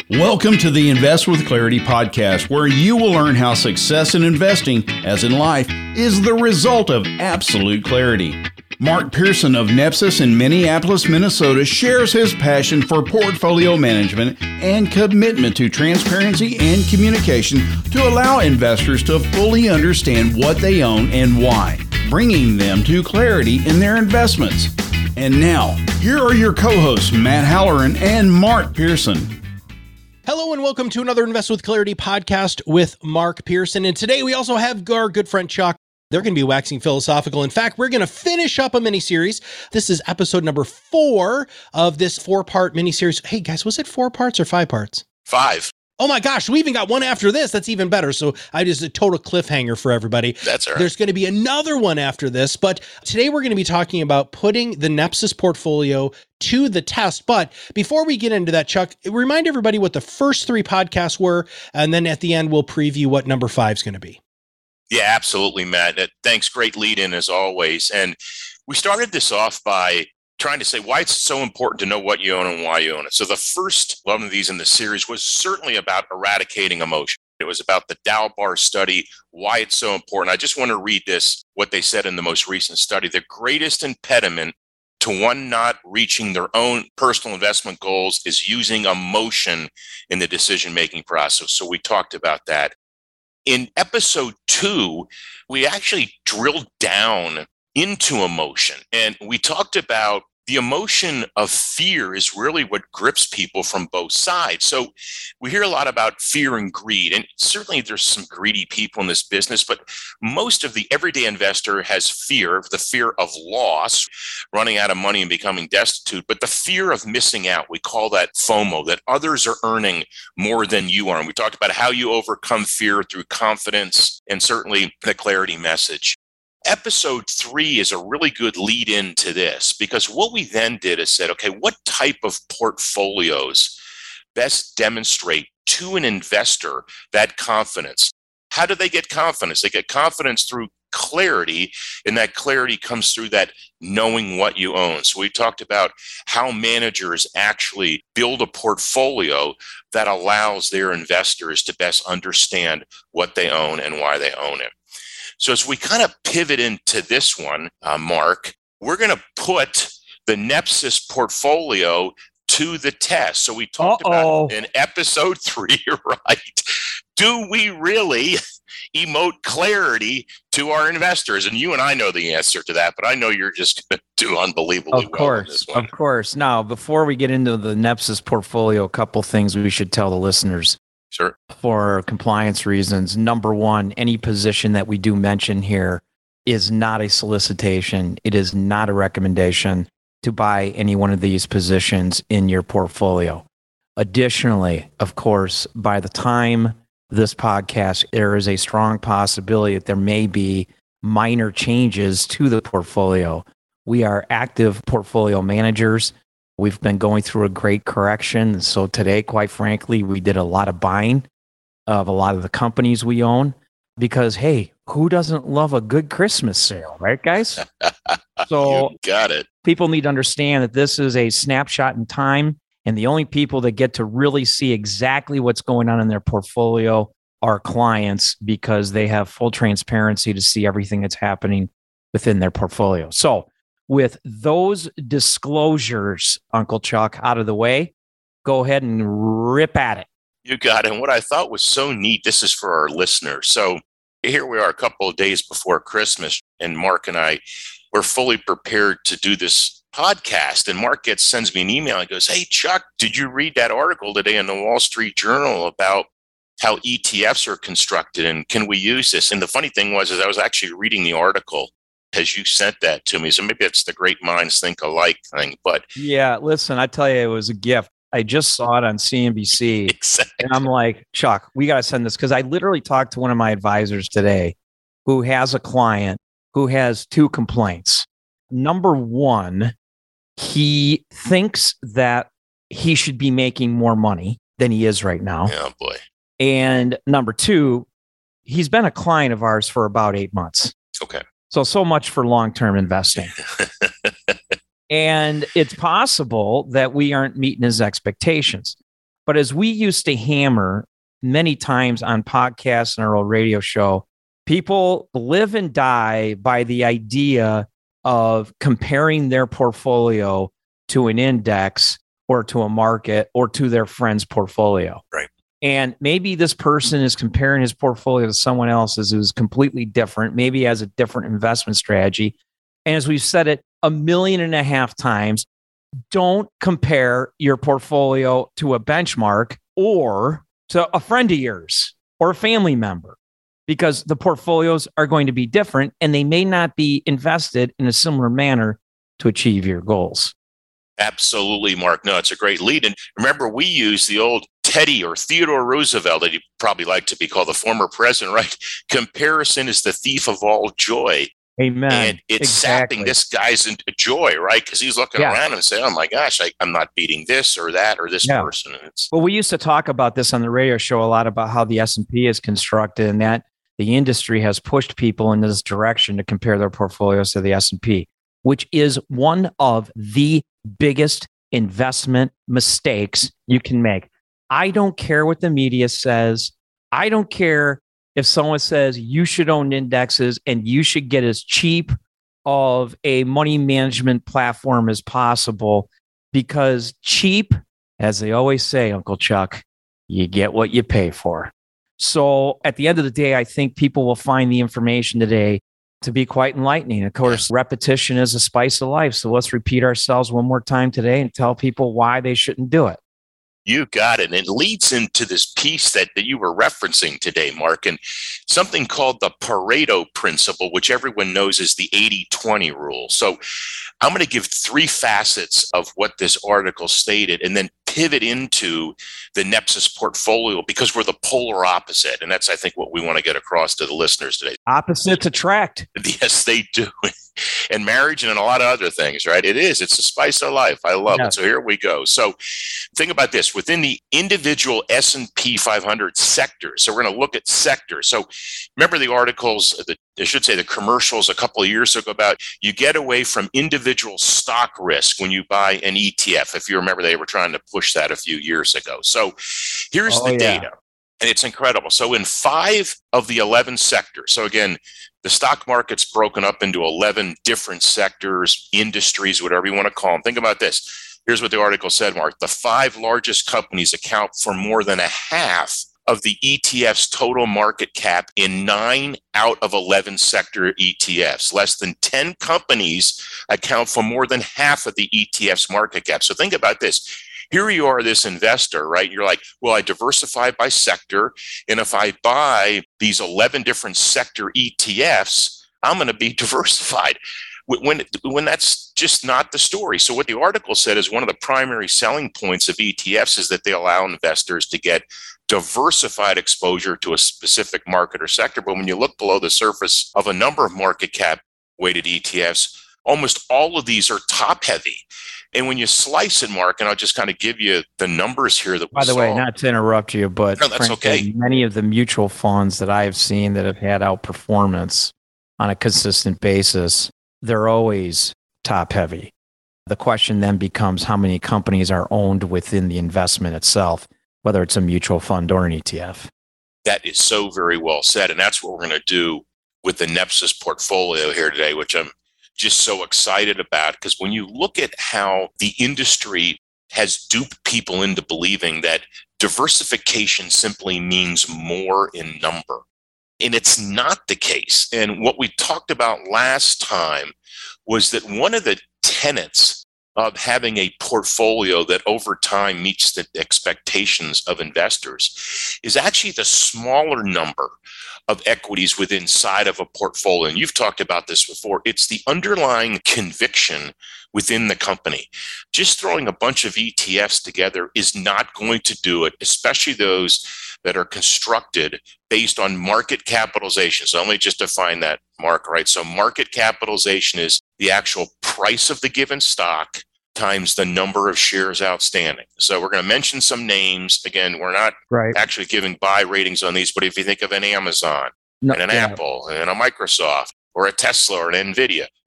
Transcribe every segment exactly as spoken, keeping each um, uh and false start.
Welcome to the Invest with Clarity podcast, where you will learn how success in investing, as in life, is the result of absolute clarity. Mark Pearson of Nepsis in Minneapolis, Minnesota, shares his passion for portfolio management and commitment to transparency and communication to allow investors to fully understand what they own and why, bringing them to clarity in their investments. And now, here are your co-hosts, Matt Halloran and Mark Pearson. Hello and welcome to another Invest with Clarity podcast with Mark Pearson. And today we also have our good friend Chuck. They're going to be waxing philosophical. In fact, we're going to finish up a mini-series. This is episode number four of this four-part mini-series. Hey guys, was it four parts or five parts? Five. Oh my gosh, we even got one after this. That's even better. So I just a total cliffhanger for everybody. That's all right. There's going to be another one after this, but today we're going to be talking about putting the Nepsis portfolio to the test. But before we get into that, Chuck, remind everybody what the first three podcasts were, and then at the end we'll preview what number five is going to be. Yeah, absolutely, Matt. Thanks. Great lead in as always. And we started this off by trying to say why it's so important to know what you own and why you own it. So the first one of these in the series was certainly about eradicating emotion. It was about the Dalbar study, why it's so important. I just want to read this, what they said in the most recent study. The greatest impediment to one not reaching their own personal investment goals is using emotion in the decision-making process. So we talked about that. In episode two, we actually drilled down into emotion. And we talked about the emotion of fear is really what grips people from both sides. So we hear a lot about fear and greed, and certainly there's some greedy people in this business, but most of the everyday investor has fear, the fear of loss, running out of money and becoming destitute, but the fear of missing out. We call that FOMO, that others are earning more than you are. And we talked about how you overcome fear through confidence and certainly the clarity message. Episode three is a really good lead into this, because what we then did is said, okay, what type of portfolios best demonstrate to an investor that confidence? How do they get confidence? They get confidence through clarity, and that clarity comes through that knowing what you own. So we talked about how managers actually build a portfolio that allows their investors to best understand what they own and why they own it. So as we kind of pivot into this one, uh, Mark, we're going to put the Nepsis portfolio to the test. So we talked Uh-oh. about in episode three, right? Do we really emote clarity to our investors? And you and I know the answer to that, but I know you're just going to do unbelievably of well course, on this one. Of course. Now, before we get into the Nepsis portfolio, a couple things we should tell the listeners. Sure. For compliance reasons. Number one, any position that we do mention here is not a solicitation. It is not a recommendation to buy any one of these positions in your portfolio. Additionally, of course, by the time this podcast, there is a strong possibility that there may be minor changes to the portfolio. We are active portfolio managers. We've been going through a great correction. So today, quite frankly, we did a lot of buying of a lot of the companies we own because, hey, who doesn't love a good Christmas sale, right, guys? So you got it. People need to understand that this is a snapshot in time, and the only people that get to really see exactly what's going on in their portfolio are clients, because they have full transparency to see everything that's happening within their portfolio. So with those disclosures, Uncle Chuck, out of the way, go ahead and rip at it. You got it. And what I thought was so neat, this is for our listeners. So here we are a couple of days before Christmas, and Mark and I were fully prepared to do this podcast. And Mark gets sends me an email and goes, hey, Chuck, did you read that article today in the Wall Street Journal about how E T Fs are constructed, and can we use this? And the funny thing was, is I was actually reading the article as you sent that to me. So maybe it's the great minds think alike thing. But yeah, listen, I tell you, it was a gift. I just saw it on C N B C. Exactly. And I'm like, Chuck, we got to send this, because I literally talked to one of my advisors today who has a client who has two complaints. Number one, he thinks that he should be making more money than he is right now. Oh, boy. And number two, he's been a client of ours for about eight months. Okay. So, so much for long-term investing. And it's possible that we aren't meeting his expectations. But as we used to hammer many times on podcasts and our old radio show, people live and die by the idea of comparing their portfolio to an index or to a market or to their friend's portfolio. Right. And maybe this person is comparing his portfolio to someone else's who's completely different, maybe has a different investment strategy. And as we've said it a million and a half times, don't compare your portfolio to a benchmark or to a friend of yours or a family member, because the portfolios are going to be different and they may not be invested in a similar manner to achieve your goals. Absolutely, Mark. No, it's a great lead. And remember, we use the old Teddy or Theodore Roosevelt, that you probably like to be called the former president, right? Comparison is the thief of all joy. Amen. And it's exactly. sapping this guy's joy, right? Because he's looking yeah. around and saying, oh my gosh, I, I'm not beating this or that or this yeah. person. And it's, well, we used to talk about this on the radio show a lot about how the S and P is constructed and that the industry has pushed people in this direction to compare their portfolios to the S and P, which is one of the biggest investment mistakes you can make. I don't care what the media says. I don't care if someone says you should own indexes and you should get as cheap of a money management platform as possible, because cheap, as they always say, Uncle Chuck, you get what you pay for. So at the end of the day, I think people will find the information today to be quite enlightening. Of course, repetition is a spice of life. So let's repeat ourselves one more time today and tell people why they shouldn't do it. You got it. And it leads into this piece that, that you were referencing today, Mark, and something called the Pareto principle, which everyone knows is the eighty twenty rule. So I'm going to give three facets of what this article stated and then pivot into the Nepsis portfolio, because we're the polar opposite. And that's, I think, what we want to get across to the listeners today. Opposites attract. Yes, they do. And marriage and a lot of other things, right? It is. It's a spice of life. I love yes. it. So here we go. So think about this. Within the individual S and P five hundred sectors, so we're going to look at sectors. So remember the articles, the, I should say the commercials a couple of years ago about you get away from individual stock risk when you buy an E T F. If you remember, they were trying to push that a few years ago. So here's oh, the yeah. data. And it's incredible. So in five of the eleven sectors, so again, the stock market's broken up into eleven different sectors, industries, whatever you want to call them. Think about this. Here's what the article said, Mark. The five largest companies account for more than a half of the E T F's total market cap in nine out of eleven sector E T Fs. Less than ten companies account for more than half of the E T F's market cap. So think about this. Here you are, this investor, right? You're like, well, I diversify by sector. And if I buy these eleven different sector E T Fs, I'm going to be diversified. When, when that's just not the story. So what the article said is one of the primary selling points of E T Fs is that they allow investors to get diversified exposure to a specific market or sector. But when you look below the surface of a number of market cap weighted E T Fs, almost all of these are top heavy. And when you slice it, Mark, and I'll just kind of give you the numbers here that we By the saw. way, not to interrupt you, but no, that's frankly, okay. Many of the mutual funds that I have seen that have had outperformance on a consistent basis, they're always top heavy. The question then becomes how many companies are owned within the investment itself, whether it's a mutual fund or an E T F. That is so very well said. And that's what we're going to do with the Nepsis portfolio here today, which I'm just so excited about, because when you look at how the industry has duped people into believing that diversification simply means more in number, and it's not the case. And what we talked about last time was that one of the tenets of having a portfolio that over time meets the expectations of investors is actually the smaller number of equities within inside of a portfolio. And you've talked about this before. It's the underlying conviction within the company. Just throwing a bunch of E T Fs together is not going to do it, especially those that are constructed based on market capitalization. So let me just define that, Mark, right? So market capitalization is the actual price of the given stock times the number of shares outstanding. So we're going to mention some names. Again, we're not right. actually giving buy ratings on these, but if you think of an Amazon no, and an yeah. Apple and a Microsoft or a Tesla or an NVIDIA,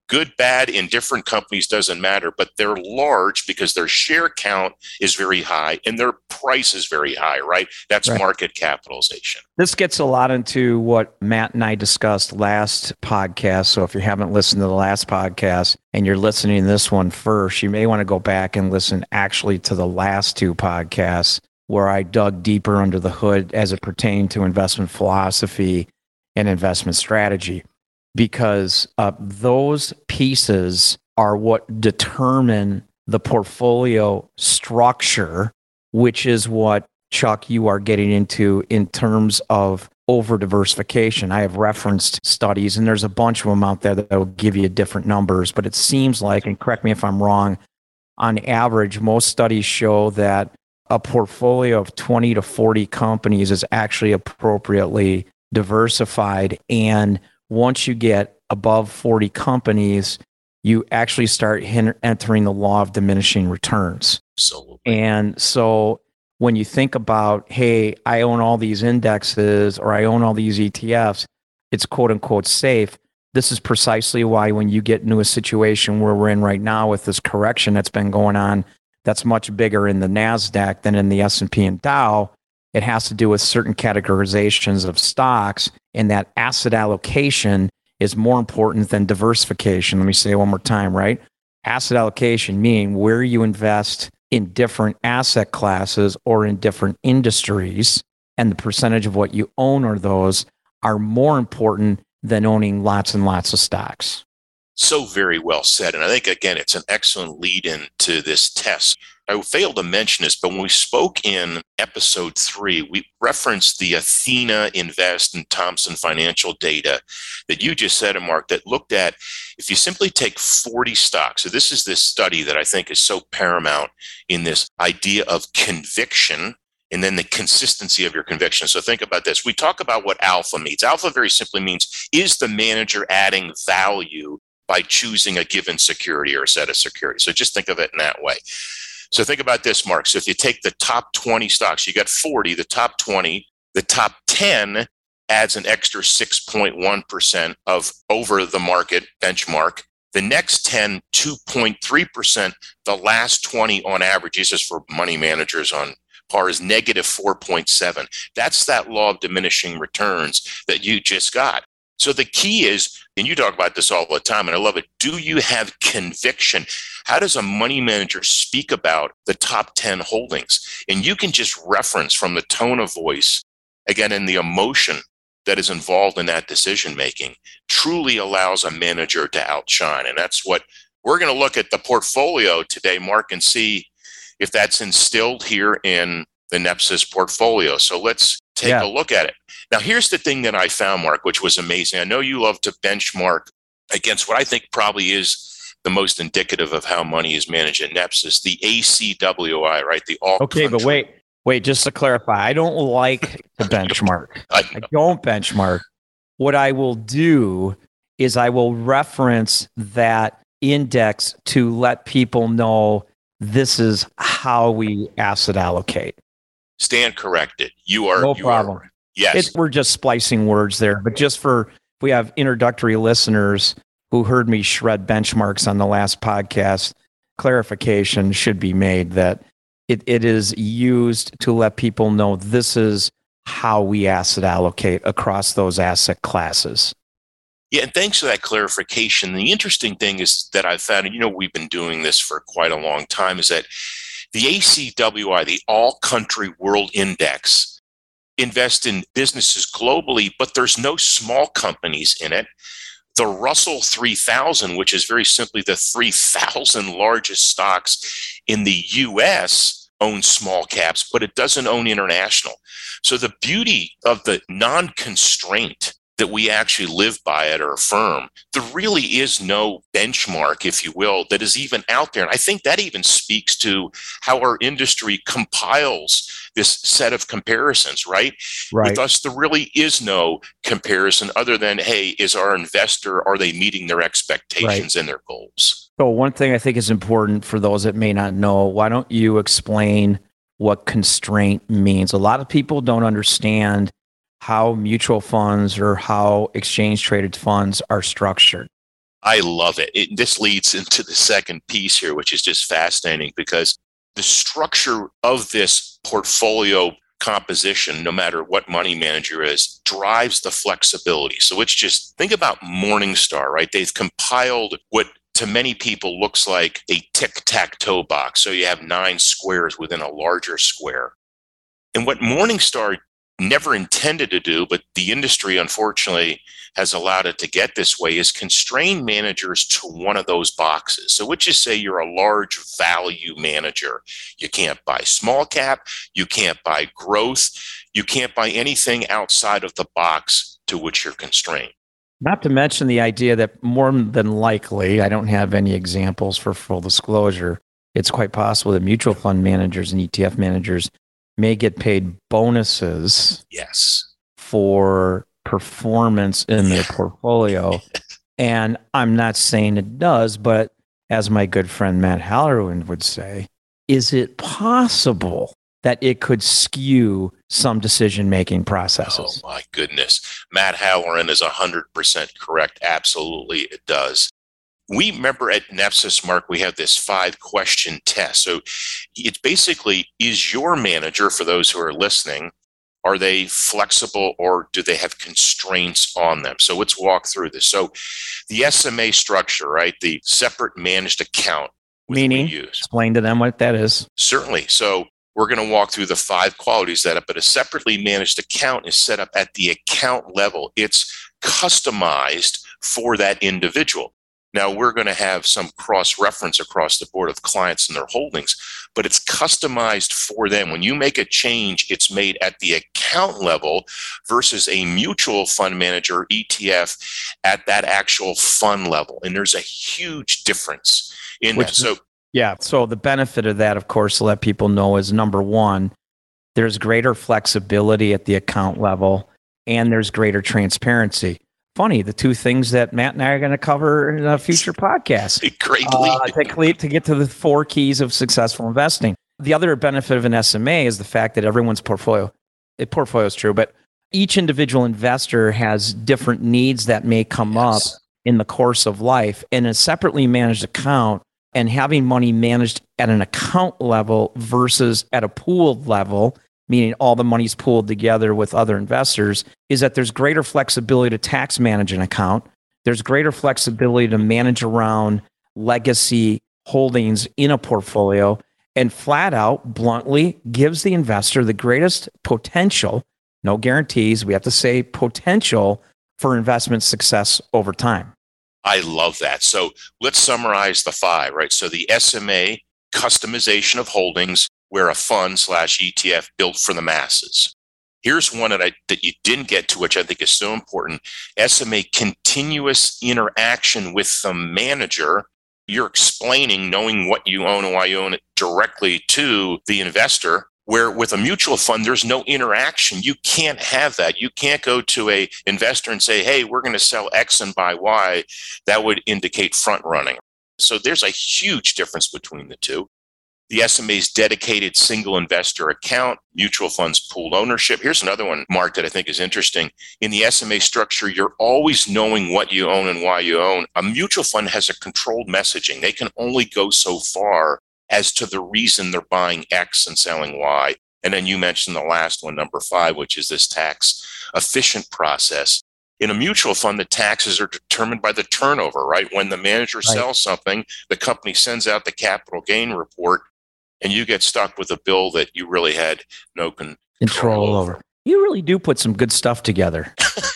Good, bad, in different companies doesn't matter, but they're large because their share count is very high and their price is very high, right? That's Right. market capitalization. This gets a lot into what Matt and I discussed last podcast. So if you haven't listened to the last podcast and you're listening to this one first, you may want to go back and listen actually to the last two podcasts where I dug deeper under the hood as it pertained to investment philosophy and investment strategy, because uh, those pieces are what determine the portfolio structure, which is what, Chuck, you are getting into in terms of over diversification. I have referenced studies, and there's a bunch of them out there that will give you different numbers, but it seems like, and correct me if I'm wrong, on average, most studies show that a portfolio of twenty to forty companies is actually appropriately diversified. And once you get above forty companies, you actually start hin- entering the law of diminishing returns. Absolutely. And so when you think about, hey, I own all these indexes or I own all these E T Fs, it's quote unquote safe. This is precisely why when you get into a situation where we're in right now with this correction that's been going on, that's much bigger in the NASDAQ than in the S and P and Dow, it has to do with certain categorizations of stocks, and that asset allocation is more important than diversification. Let me say it one more time, right? Asset allocation meaning where you invest in different asset classes or in different industries, and the percentage of what you own or those are more important than owning lots and lots of stocks. So very well said. And I think, again, it's an excellent lead in to this test. I failed to mention this, but when we spoke in episode three, we referenced the Athena Invest and Thomson Financial data that you just said, Mark, that looked at if you simply take forty stocks. So this is this study that I think is so paramount in this idea of conviction and then the consistency of your conviction. So think about this. We talk about what alpha means. Alpha very simply means, is the manager adding value by choosing a given security or a set of securities? So just think of it in that way. So think about this, Mark. So if you take the top twenty stocks, you got forty, the top twenty, the top ten adds an extra six point one percent of over the market benchmark. The next ten, two point three percent. The last twenty on average, this is for money managers on par, is negative four point seven. That's that law of diminishing returns that you just got. So the key is, and you talk about this all the time, and I love it, do you have conviction? How does a money manager speak about the top ten holdings? And you can just reference from the tone of voice, again, and the emotion that is involved in that decision-making truly allows a manager to outshine. And that's what we're going to look at the portfolio today, Mark, and see if that's instilled here in the Nepsis portfolio. So let's take Yeah. a look at it. Now, here's the thing that I found, Mark, which was amazing. I know you love to benchmark against what I think probably is the most indicative of how money is managed at Nepsis, the A C W I, right? The all Okay, country. but wait, wait, just to clarify, I don't like to benchmark. I I don't benchmark. What I will do is I will reference that index to let people know this is how we asset allocate. stand corrected. You are No you problem. Are, yes. It's, we're just splicing words there, but just for, if we have introductory listeners who heard me shred benchmarks on the last podcast, clarification should be made that it, it is used to let people know this is how we asset allocate across those asset classes. Yeah, and thanks for that clarification. The interesting thing is that I've found, and you know, we've been doing this for quite a long time, is that the A C W I, the All Country World Index, invests in businesses globally, but there's no small companies in it. The Russell three thousand, which is very simply the three thousand largest stocks in the U S, owns small caps, but it doesn't own international. So the beauty of the non-constraint that we actually live by at our firm, there really is no benchmark, if you will, that is even out there. And I think that even speaks to how our industry compiles this set of comparisons, right? Right. With us, there really is no comparison other than, hey, is our investor, are they meeting their expectations Right. and their goals? So one thing I think is important for those that may not know, why don't you explain what constraint means? A lot of people don't understand how mutual funds or how exchange traded funds are structured. I love it. it. This leads into the second piece here, which is just fascinating because the structure of this portfolio composition, no matter what money manager is, drives the flexibility. So it's just, think about Morningstar, right? They've compiled what to many people looks like a tic-tac-toe box. So you have nine squares within a larger square. And what Morningstar never intended to do, but the industry unfortunately has allowed it to get this way, is constrain managers to one of those boxes. So let's just say you're a large value manager. You can't buy small cap, you can't buy growth, you can't buy anything outside of the box to which you're constrained. Not to mention the idea that more than likely, I don't have any examples for full disclosure, it's quite possible that mutual fund managers and E T F managers may get paid bonuses yes. for performance in their portfolio. And I'm not saying it does, but as my good friend Matt Halloran would say, is it possible that it could skew some decision-making processes? Oh my goodness. Matt Halloran is one hundred percent correct. Absolutely, it does. We remember at Nepsis, Mark, we have this five question test. So it's basically, is your manager, for those who are listening, are they flexible or do they have constraints on them? So let's walk through this. So the S M A structure, right? The separate managed account. Meaning, explain to them what that is. Certainly. So we're going to walk through the five qualities that, but a separately managed account is set up at the account level. It's customized for that individual. Now, we're going to have some cross-reference across the board of clients and their holdings, but it's customized for them. When you make a change, it's made at the account level versus a mutual fund manager, E T F, at that actual fund level. And there's a huge difference in Which, that. So, yeah. So the benefit of that, of course, to let people know is number one, there's greater flexibility at the account level and there's greater transparency. Funny, the two things that Matt and I are going to cover in a future podcast. Great uh, to, to get to the four keys of successful investing. The other benefit of an S M A is the fact that everyone's portfolio, a portfolio is true, but each individual investor has different needs that may come yes. up in the course of life. In a separately managed account and having money managed at an account level versus at a pooled level, meaning all the money's pooled together with other investors, is that there's greater flexibility to tax manage an account. There's greater flexibility to manage around legacy holdings in a portfolio, and flat out, bluntly, gives the investor the greatest potential, no guarantees, we have to say potential, for investment success over time. I love that. So let's summarize the five, right? So the S M A, customization of holdings, where a fund slash E T F built for the masses. Here's one that I that you didn't get to, which I think is so important. S M A, continuous interaction with the manager. You're explaining, knowing what you own and why you own it directly to the investor, where with a mutual fund, there's no interaction. You can't have that. You can't go to a investor and say, hey, we're going to sell X and buy Y. That would indicate front running. So there's a huge difference between the two. The S M A's dedicated single investor account, mutual funds pooled ownership. Here's another one, Mark, that I think is interesting. In the S M A structure, you're always knowing what you own and why you own. A mutual fund has a controlled messaging. They can only go so far as to the reason they're buying X and selling Y. And then you mentioned the last one, number five, which is this tax efficient process. In a mutual fund, the taxes are determined by the turnover, right? When the manager right. sells something, the company sends out the capital gain report, and you get stuck with a bill that you really had no con- control, control over. You really do put some good stuff together.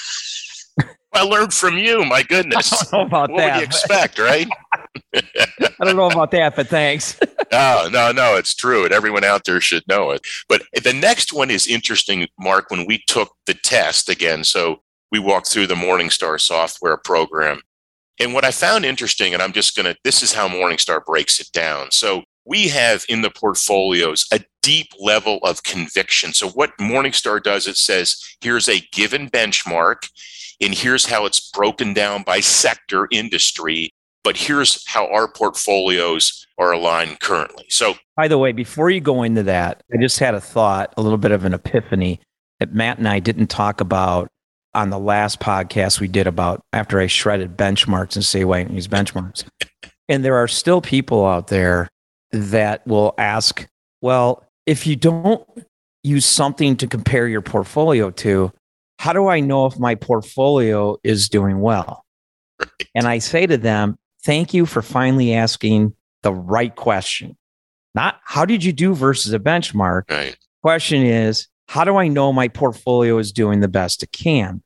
I learned from you, my goodness. I don't know about what that. What would you expect, right? I don't know about that, but thanks. no, no, no, it's true. And everyone out there should know it. But the next one is interesting, Mark, when we took the test again. So we walked through the Morningstar software program. And what I found interesting, and I'm just going to, this is how Morningstar breaks it down. So we have in the portfolios a deep level of conviction. So what Morningstar does, it says, here's a given benchmark, and here's how it's broken down by sector, industry, but here's how our portfolios are aligned currently. So, by the way, before you go into that, I just had a thought, a little bit of an epiphany that Matt and I didn't talk about on the last podcast we did about after I shredded benchmarks and say, wait, use benchmarks. And there are still people out there that will ask, well, if you don't use something to compare your portfolio to, how do I know if my portfolio is doing well? Right. And I say to them, thank you for finally asking the right question. Not how did you do versus a benchmark? Right. Question is, how do I know my portfolio is doing the best it can?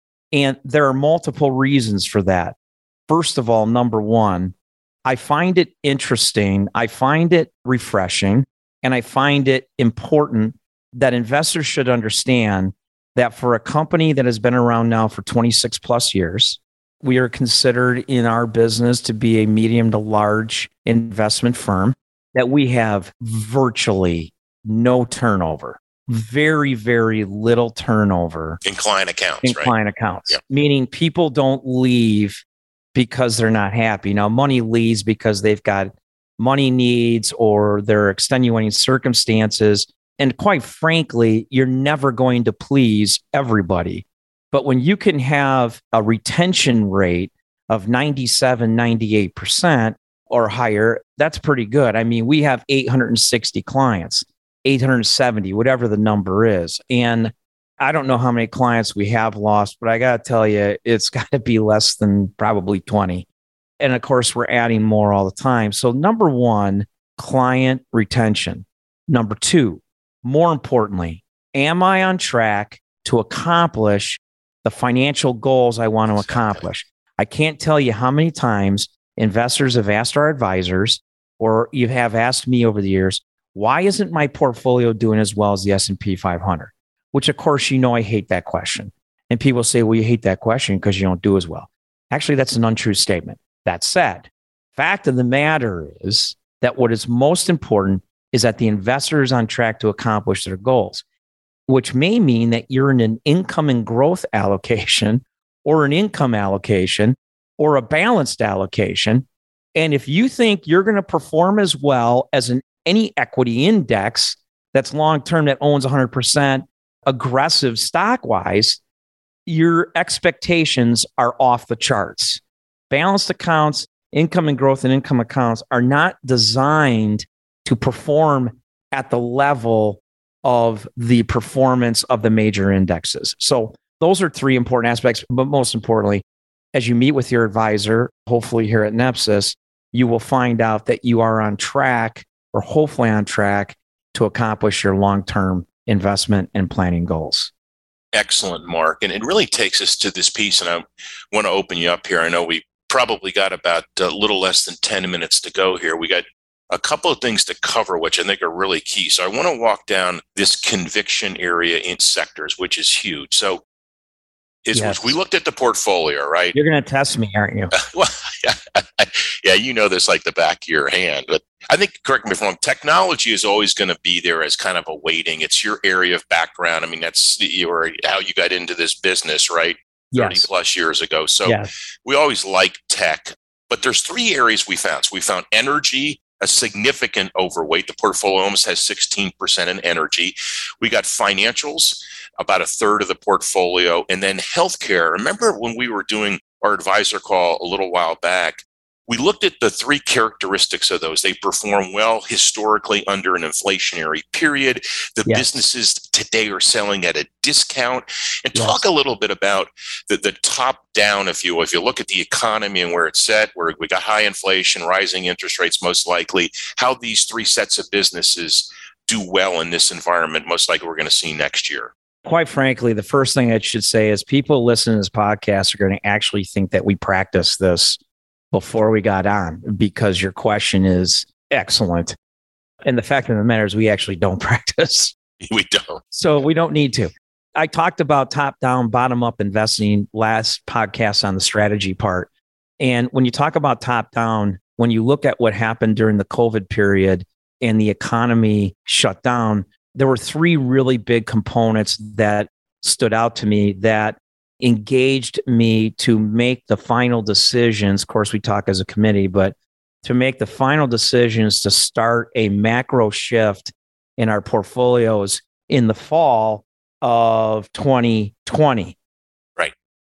And there are multiple reasons for that. First of all, number one, I find it interesting. I find it refreshing. And I find it important that investors should understand that for a company that has been around now for twenty-six plus years, we are considered in our business to be a medium to large investment firm, that we have virtually no turnover, very, very little turnover. In client accounts, in right? client accounts, yep. Meaning people don't leave because they're not happy. Now, money leaves because they've got money needs or their extenuating circumstances. And quite frankly, you're never going to please everybody. But when you can have a retention rate of ninety-seven, ninety-eight percent or higher, that's pretty good. I mean, we have eight hundred sixty clients, eight hundred seventy, whatever the number is. And I don't know how many clients we have lost, but I got to tell you, it's got to be less than probably twenty. And of course, we're adding more all the time. So number one, client retention. Number two, more importantly, am I on track to accomplish the financial goals I want to accomplish? I can't tell you how many times investors have asked our advisors, or you have asked me over the years, why isn't my portfolio doing as well as the S and P five hundred? Which, of course, you know, I hate that question. And people say, well, you hate that question because you don't do as well. Actually, that's an untrue statement. That said, fact of the matter is that what is most important is that the investor is on track to accomplish their goals, which may mean that you're in an income and growth allocation or an income allocation or a balanced allocation. And if you think you're going to perform as well as an any equity index that's long-term that owns one hundred percent aggressive stock-wise, your expectations are off the charts. Balanced accounts, income and growth and income accounts are not designed to perform at the level of the performance of the major indexes. So those are three important aspects. But most importantly, as you meet with your advisor, hopefully here at Nepsis, you will find out that you are on track, or hopefully on track, to accomplish your long-term investment and planning goals. Excellent, Mark. And it really takes us to this piece, and I want to open you up here. I know we probably got about a little less than ten minutes to go here. We got a couple of things to cover, which I think are really key. So I want to walk down this conviction area in sectors, which is huge. So is yes. we looked at the portfolio, right? You're going to test me, aren't you? Well, yeah, yeah, you know this like the back of your hand. But I think, correct me if I'm wrong, technology is always going to be there as kind of a weighting. It's your area of background. I mean, that's your how you got into this business, right? thirty yes. plus years ago. So yes. we always like tech, but there's three areas we found. So we found energy, a significant overweight. The portfolio almost has sixteen percent in energy. We got financials, about a third of the portfolio, and then healthcare. Remember when we were doing our advisor call a little while back, we looked at the three characteristics of those. They perform well historically under an inflationary period. The yes. businesses today are selling at a discount. And yes. talk a little bit about the, the top down, if you will. If you look at the economy and where it's set, where we got high inflation, rising interest rates, most likely, how these three sets of businesses do well in this environment, most likely we're going to see next year. Quite frankly, the first thing I should say is people listening to this podcast are going to actually think that we practice this before we got on, because your question is excellent. And the fact of the matter is we actually don't practice. We don't. So we don't need to. I talked about top-down, bottom-up investing last podcast on the strategy part. And when you talk about top-down, when you look at what happened during the COVID period and the economy shut down, there were three really big components that stood out to me that engaged me to make the final decisions. Of course, we talk as a committee, but to make the final decisions to start a macro shift in our portfolios in the fall of twenty twenty. Right.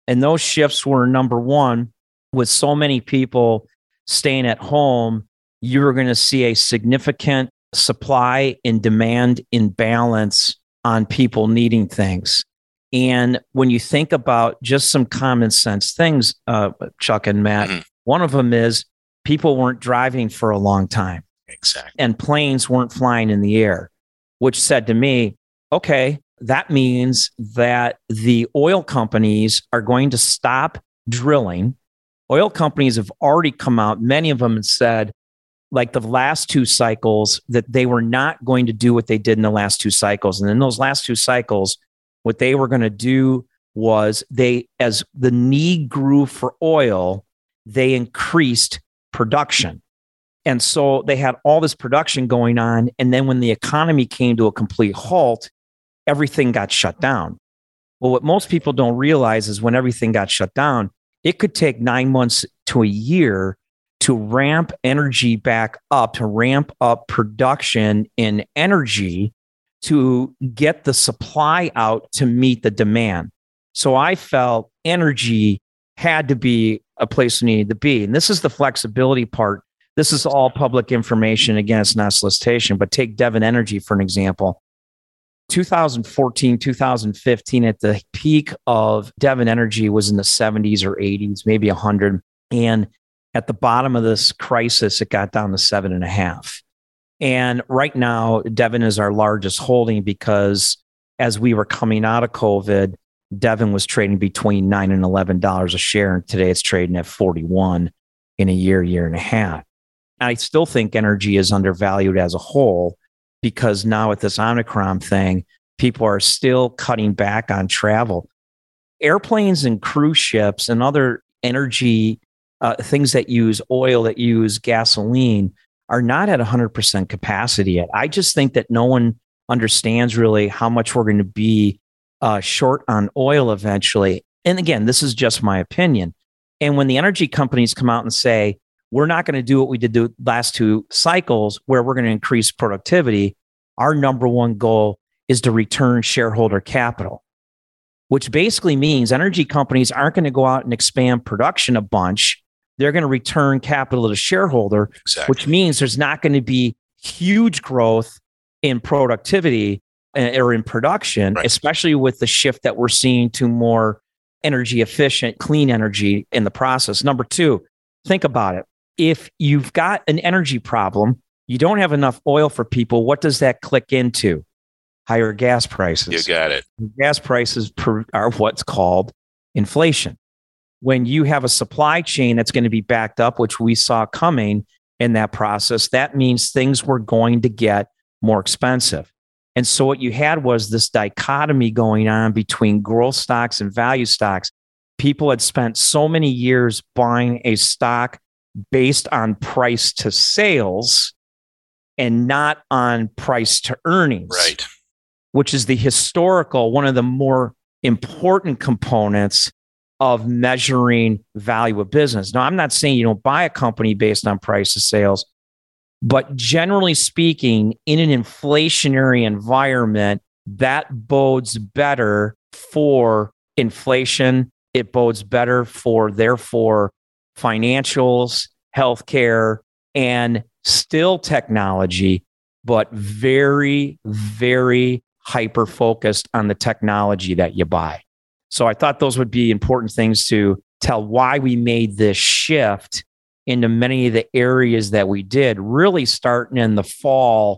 And those shifts were, number one, with so many people staying at home, you're going to see a significant supply and demand imbalance on people needing things. And when you think about just some common sense things, uh, Chuck and Matt, mm-hmm. one of them is people weren't driving for a long time. Exactly. And planes weren't flying in the air, which said to me, okay, that means that the oil companies are going to stop drilling. Oil companies have already come out, many of them, and said, like the last two cycles, that they were not going to do what they did in the last two cycles. And in those last two cycles, what they were going to do was they, as the need grew for oil, they increased production. And so they had all this production going on. And then when the economy came to a complete halt, everything got shut down. Well, what most people don't realize is when everything got shut down, it could take nine months to a year to ramp energy back up, to ramp up production in energy to get the supply out to meet the demand. So I felt energy had to be a place it needed to be. And this is the flexibility part. This is all public information. Again, it's not solicitation, but take Devon Energy for an example. two thousand fourteen, two thousand fifteen, at the peak of Devon Energy was in the seventies or eighties, maybe one hundred. And at the bottom of this crisis, it got down to seven and a half. And right now, Devon is our largest holding because as we were coming out of COVID, Devon was trading between nine and eleven dollars a share. And today it's trading at forty-one in a year, year and a half. I still think energy is undervalued as a whole because now with this Omicron thing, people are still cutting back on travel. Airplanes and cruise ships and other energy uh, things that use oil, that use gasoline, are not at one hundred percent capacity yet. I just think that no one understands really how much we're going to be uh, short on oil eventually. And again, this is just my opinion. And when the energy companies come out and say, we're not going to do what we did the last two cycles where we're going to increase productivity, our number one goal is to return shareholder capital, which basically means energy companies aren't going to go out and expand production a bunch. They're going to return capital to the shareholder, exactly. Which means there's not going to be huge growth in productivity or in production, right. Especially with the shift that we're seeing to more energy efficient, clean energy in the process. Number two, think about it. If you've got an energy problem, you don't have enough oil for people, what does that click into? Higher gas prices. You got it. Gas prices are what's called inflation. When you have a supply chain that's going to be backed up, which we saw coming in that process, that means things were going to get more expensive. And so what you had was this dichotomy going on between growth stocks and value stocks. People had spent so many years buying a stock based on price to sales and not on price to earnings, right? Which is the historical, one of the more important components of measuring value of business. Now, I'm not saying you don't buy a company based on price to sales, but generally speaking, in an inflationary environment, that bodes better for inflation. It bodes better for, therefore, financials, healthcare, and still technology, but very, very hyper-focused on the technology that you buy. So I thought those would be important things to tell why we made this shift into many of the areas that we did, really starting in the fall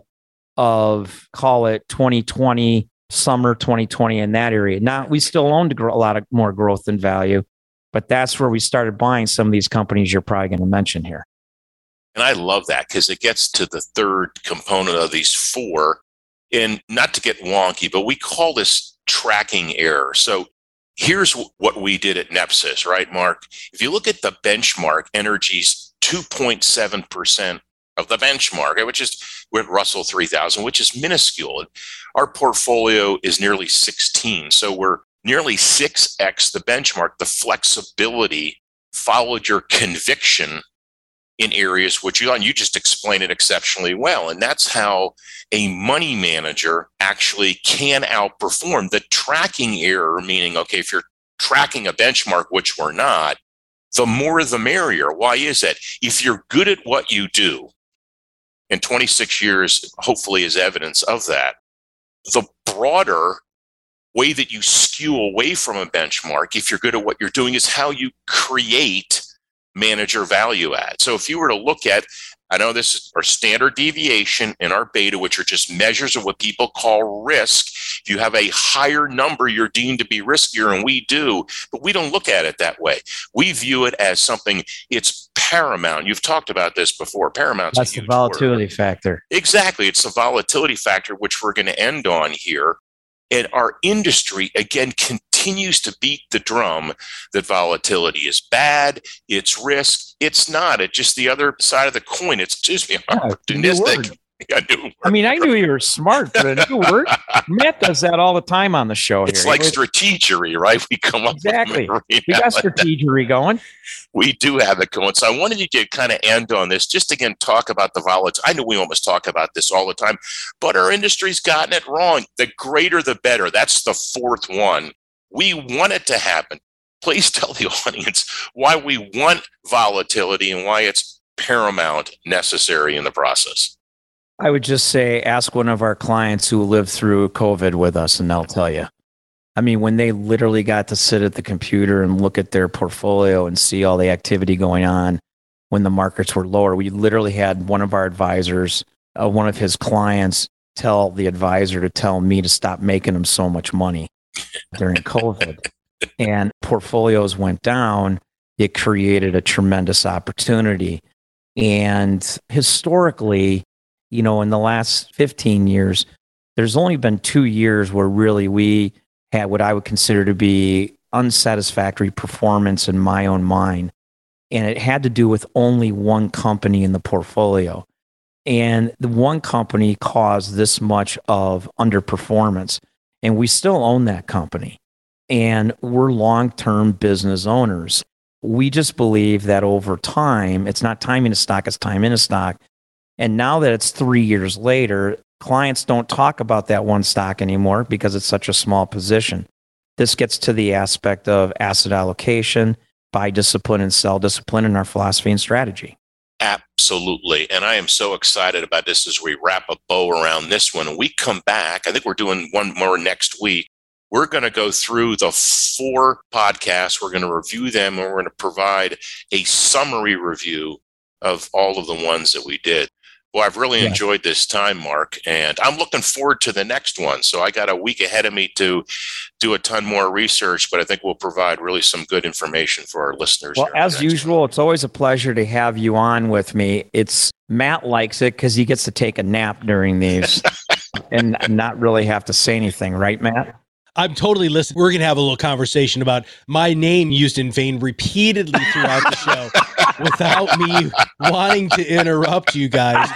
of, call it twenty twenty, summer twenty twenty, in that area. Now, we still owned a lot of more growth and value, but that's where we started buying some of these companies you're probably going to mention here. And I love that because it gets to the third component of these four. And not to get wonky, but we call this tracking error. So here's what we did at Nepsis, right, Mark? If you look at the benchmark, energy's two point seven percent of the benchmark, which is with Russell three thousand, which is minuscule. Our portfolio is nearly sixteen. So we're nearly six x the benchmark. The flexibility followed your conviction in areas which you, and you just explained it exceptionally well. And that's how a money manager actually can outperform. The tracking error, meaning, okay, if you're tracking a benchmark, which we're not, the more the merrier. Why is that? If you're good at what you do, and twenty-six years hopefully is evidence of that, the broader way that you skew away from a benchmark, if you're good at what you're doing, is how you create manager value add. So if you were to look at, I know this is our standard deviation and our beta, which are just measures of what people call risk. If you have a higher number, you're deemed to be riskier, and we do, but we don't look at it that way. We view it as something, it's paramount. You've talked about this before. Paramount's That's a huge the volatility word. factor. Exactly. It's the volatility factor, which we're going to end on here. And our industry, again, continues to beat the drum that volatility is bad, it's risk. It's not. It's just the other side of the coin. It's, excuse me, Yeah, opportunistic. Yeah, new word. I mean, I knew you were smart, but a new word. Matt does that all the time on the show. It's here. like He- strategery, right? We come up Exactly. with We got strategery going. We do have it going. So I wanted you to kind of end on this, just again, talk about the volatility. I know we almost talk about this all the time, but our industry's gotten it wrong. The greater, the better. That's the fourth one. We want it to happen. Please tell the audience why we want volatility and why it's paramount necessary in the process. I would just say, ask one of our clients who lived through COVID with us, and they'll tell you. I mean, when they literally got to sit at the computer and look at their portfolio and see all the activity going on when the markets were lower, we literally had one of our advisors, uh, one of his clients, tell the advisor to tell me to stop making him so much money during COVID. And portfolios went down. It created a tremendous opportunity. And historically, you know, in the last fifteen years, there's only been two years where really we had what I would consider to be unsatisfactory performance in my own mind. And it had to do with only one company in the portfolio. And the one company caused this much of underperformance. And we still own that company. And we're long-term business owners. We just believe that over time, it's not time in a stock, it's time in a stock. And now that it's three years later, clients don't talk about that one stock anymore because it's such a small position. This gets to the aspect of asset allocation, buy discipline and sell discipline in our philosophy and strategy. Absolutely. And I am so excited about this as we wrap a bow around this one. And we come back, I think we're doing one more next week. We're going to go through the four podcasts. We're going to review them, and we're going to provide a summary review of all of the ones that we did. Well, I've really Yeah. enjoyed this time, Mark, and I'm looking forward to the next one. So I got a week ahead of me to do a ton more research, but I think we'll provide really some good information for our listeners. Well, here on the as next usual, one. it's always a pleasure to have you on with me. It's Matt likes it because he gets to take a nap during these and not really have to say anything, right, Matt? I'm totally listening. We're going to have a little conversation about my name used in vain repeatedly throughout the show without me wanting to interrupt you guys.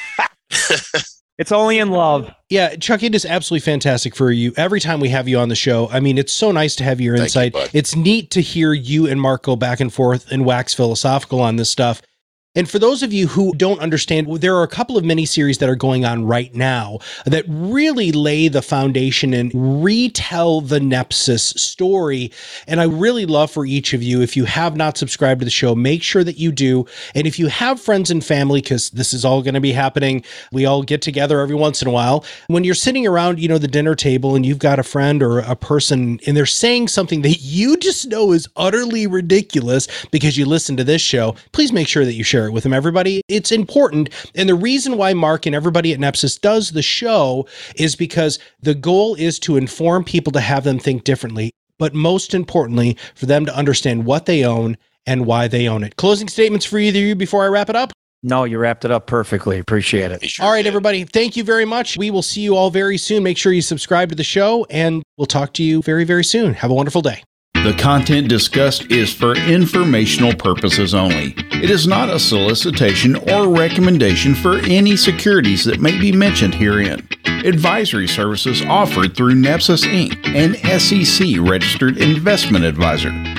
It's only in love. Yeah, Chuck, it is absolutely fantastic for you. Every time we have you on the show, I mean, it's so nice to have your Thank you, insight. bud. It's neat to hear you and Mark go back and forth and wax philosophical on this stuff. And for those of you who don't understand, there are a couple of mini-series that are going on right now that really lay the foundation and retell the Nepsis story. And I really love for each of you, if you have not subscribed to the show, make sure that you do. And if you have friends and family, because this is all going to be happening, we all get together every once in a while. When you're sitting around, you know, the dinner table and you've got a friend or a person and they're saying something that you just know is utterly ridiculous because you listen to this show, please make sure that you share it with them, everybody. It's important. And the reason why Mark and everybody at Nepsis does the show is because the goal is to inform people to have them think differently, but most importantly, for them to understand what they own and why they own it. Closing statements for either of you before I wrap it up? No, you wrapped it up perfectly. Appreciate it. You sure All right, did. everybody. Thank you very much. We will see you all very soon. Make sure you subscribe to the show and we'll talk to you very, very soon. Have a wonderful day. The content discussed is for informational purposes only. It is not a solicitation or recommendation for any securities that may be mentioned herein. Advisory services offered through Nepsis Incorporated, an S E C registered investment advisor.